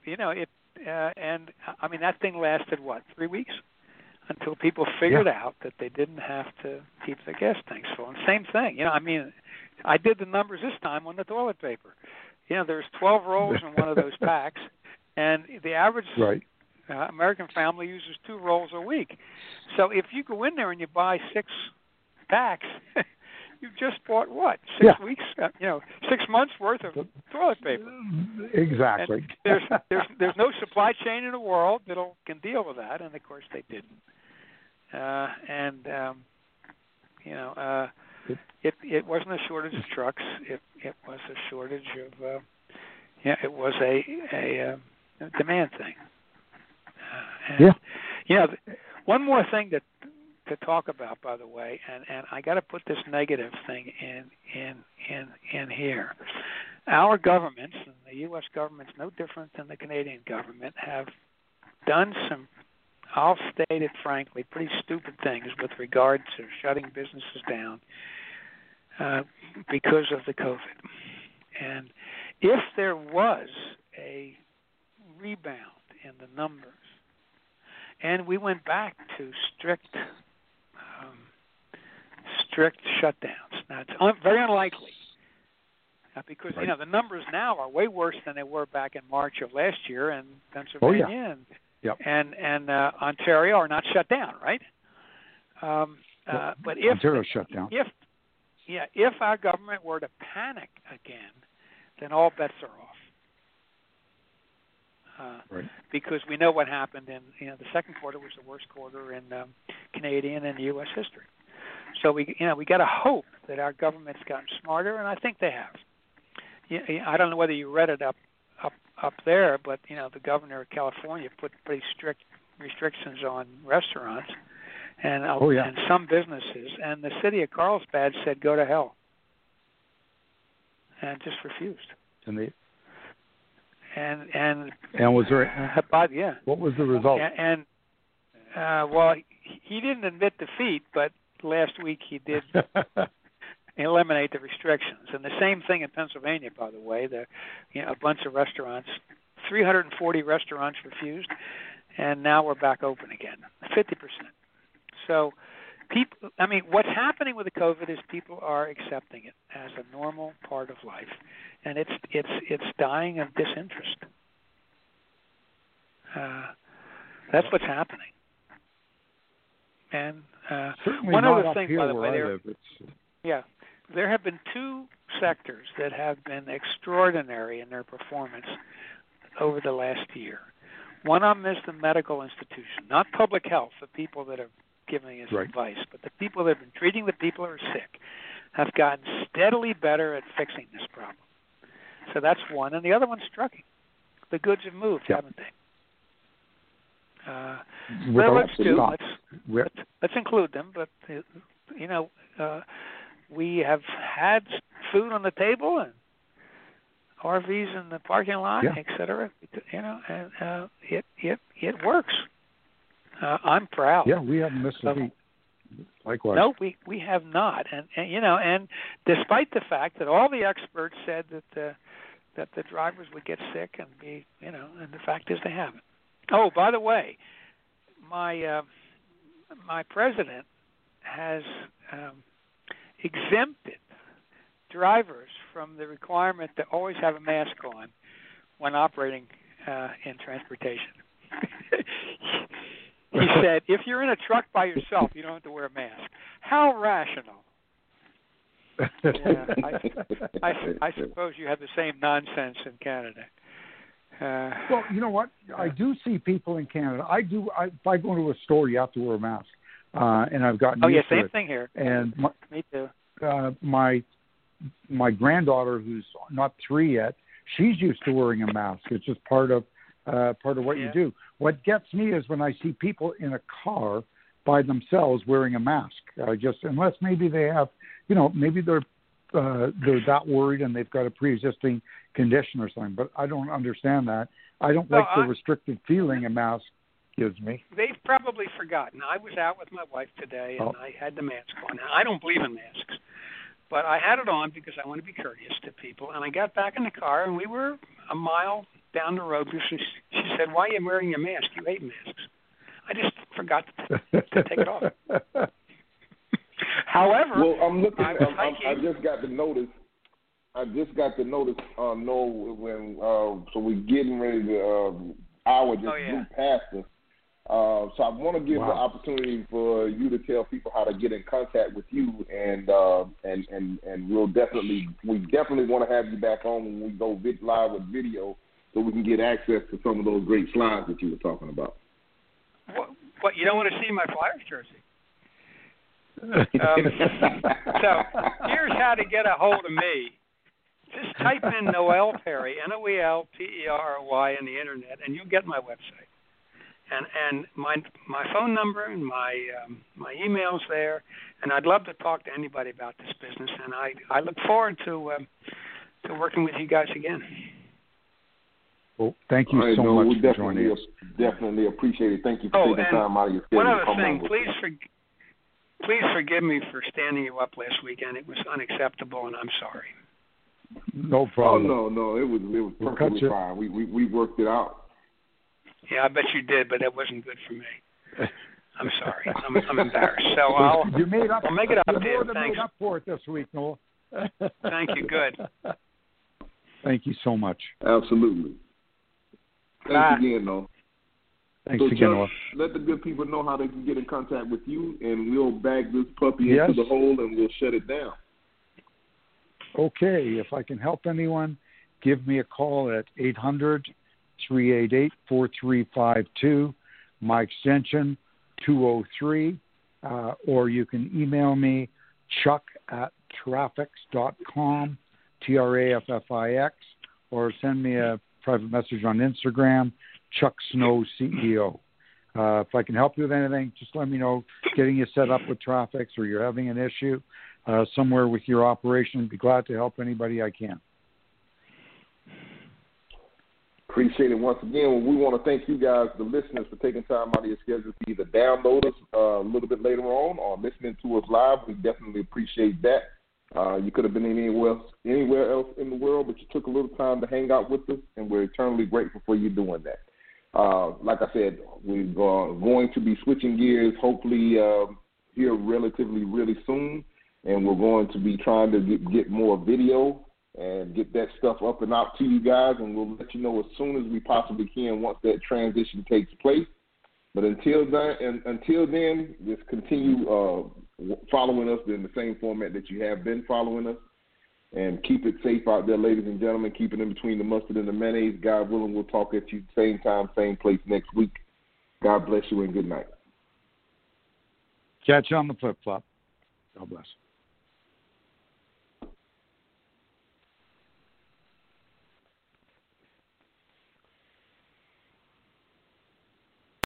Speaker 5: that thing lasted, 3 weeks? Until people figured out that they didn't have to keep their gas tanks full. And same thing, I did the numbers this time on the toilet paper. There's 12 rolls in one of those packs, and the average American family uses 2 rolls a week. So if you go in there and you buy 6 packs, you've just bought 6 weeks? 6 months worth of toilet paper.
Speaker 4: Exactly.
Speaker 5: And there's no supply chain in the world that can deal with that, and of course they didn't. It wasn't a shortage of trucks. It was a shortage of it was a demand thing. One more thing to talk about, by the way, and I got to put this negative thing in here. Our governments, and the U.S. government's no different than the Canadian government, have done some, I'll state it frankly, pretty stupid things with regard to shutting businesses down because of the COVID. And if there was a rebound in the numbers, and we went back to strict shutdowns, now it's very unlikely, because
Speaker 4: right.
Speaker 5: the numbers now are way worse than they were back in March of last year, and Pennsylvania and
Speaker 4: Yep.
Speaker 5: and Ontario are not shut down, right? But if
Speaker 4: Ontario shut down.
Speaker 5: If our government were to panic again, then all bets are off.
Speaker 4: Right.
Speaker 5: Because we know what happened in the second quarter was the worst quarter in Canadian and U.S. history. So we got to hope that our government's gotten smarter, and I think they have. I don't know whether you read it up there, but the governor of California put pretty strict restrictions on restaurants and and some businesses, and the city of Carlsbad said go to hell, and just refused.
Speaker 4: And they
Speaker 5: and
Speaker 4: was there? What was the result?
Speaker 5: And well, he didn't admit defeat, but last week he did eliminate the restrictions. And the same thing in Pennsylvania, by the way. A bunch of restaurants, 340 restaurants refused, and now we're back open again, 50%. So people, what's happening with the COVID is people are accepting it as a normal part of life, and it's dying of disinterest. That's what's happening. And one other thing, by the way, there have been two sectors that have been extraordinary in their performance over the last year. One of them is the medical institution, not public health, the people that are giving us advice, but the people that have been treating the people who are sick have gotten steadily better at fixing this problem. So that's one. And the other one's trucking. The goods have moved, haven't they? Let's include them, but we have had food on the table and RVs in the parking lot, et cetera. And it works. I'm proud.
Speaker 4: Yeah, we haven't missed a beat. Likewise.
Speaker 5: No, we have not, and despite the fact that all the experts said that the drivers would get sick and be, and the fact is they haven't. Oh, by the way, my president has exempted drivers from the requirement to always have a mask on when operating in transportation. He said, if you're in a truck by yourself, you don't have to wear a mask. How rational. I suppose you have the same nonsense in Canada.
Speaker 4: Well, you know what? I do see people in Canada. If I go into a store, you have to wear a mask. And I've gotten used to it.
Speaker 5: Same thing here.
Speaker 4: And
Speaker 5: me too.
Speaker 4: My granddaughter, who's not 3 yet, she's used to wearing a mask. It's just part of what you do. What gets me is when I see people in a car by themselves wearing a mask. Unless maybe they have, maybe they're that worried and they've got a pre-existing condition or something. But I don't understand that. I don't like the restricted feeling a mask gives me.
Speaker 5: They've probably forgotten. I was out with my wife today and I had the mask on. Now, I don't believe in masks, but I had it on because I want to be courteous to people. And I got back in the car and we were a mile down the road. She said, "Why are you wearing your mask? You hate masks." I just forgot to take it off. However,
Speaker 3: well, I'm looking. I just got the notice. When so we're getting ready to hour just blew past us. So I want to give the opportunity for you to tell people how to get in contact with you, and we definitely want to have you back on when we go live with video, so we can get access to some of those great slides that you were talking about.
Speaker 5: What you don't want to see my Flyers jersey? So here's how to get a hold of me. Just type in Noel Perry, NOELPERY, in the internet, and you'll get my website. And my phone number and my email's there. And I'd love to talk to anybody about this business. And I look forward to working with you guys again.
Speaker 4: Well, thank you
Speaker 3: All right,
Speaker 4: so
Speaker 3: no,
Speaker 4: much
Speaker 3: we
Speaker 4: for joining us.
Speaker 3: definitely appreciate it. Thank you for taking time out of your schedule.
Speaker 5: One other
Speaker 3: to come
Speaker 5: thing,
Speaker 3: on with
Speaker 5: please
Speaker 3: us.
Speaker 5: please forgive me for standing you up last weekend. It was unacceptable, and I'm sorry.
Speaker 4: No problem.
Speaker 3: Oh no, it was perfectly fine. We worked it out.
Speaker 5: Yeah, I bet you did, but that wasn't good for me. I'm sorry. I'm embarrassed. So I'll make it up to you.
Speaker 4: More than
Speaker 5: Thanks.
Speaker 4: made up for it this week, Noah.
Speaker 5: Thank you. Good.
Speaker 4: Thank you so much.
Speaker 3: Absolutely. Thanks again, Noah.
Speaker 4: Thanks
Speaker 3: so
Speaker 4: again,
Speaker 3: Chuck,
Speaker 4: Noah.
Speaker 3: let the good people know how they can get in contact with you, and we'll bag this puppy
Speaker 4: Yes.
Speaker 3: into the hole and we'll shut it down.
Speaker 4: Okay, if I can help anyone, give me a call at 800-388-4352, my extension 203, or you can email me, chuck@traffix.com, TRAFFIX, or send me a private message on Instagram, Chuck Snow CEO. If I can help you with anything, just let me know. Getting you set up with Traffix, or you're having an issue somewhere with your operation, be glad to help anybody I can.
Speaker 3: Appreciate it once again. We want to thank you guys, the listeners, for taking time out of your schedule to either download us a little bit later on or listening to us live. We definitely appreciate that. You could have been anywhere else in the world, but you took a little time to hang out with us, and we're eternally grateful for you doing that. Like I said, we're going to be switching gears hopefully here relatively really soon, and we're going to be trying to get more video and get that stuff up and out to you guys, and we'll let you know as soon as we possibly can once that transition takes place. But until then, just continue following us in the same format that you have been following us, and keep it safe out there, ladies and gentlemen. Keep it in between the mustard and the mayonnaise. God willing, we'll talk at you same time, same place next week. God bless you and good night.
Speaker 4: Catch you on the flip-flop. God bless.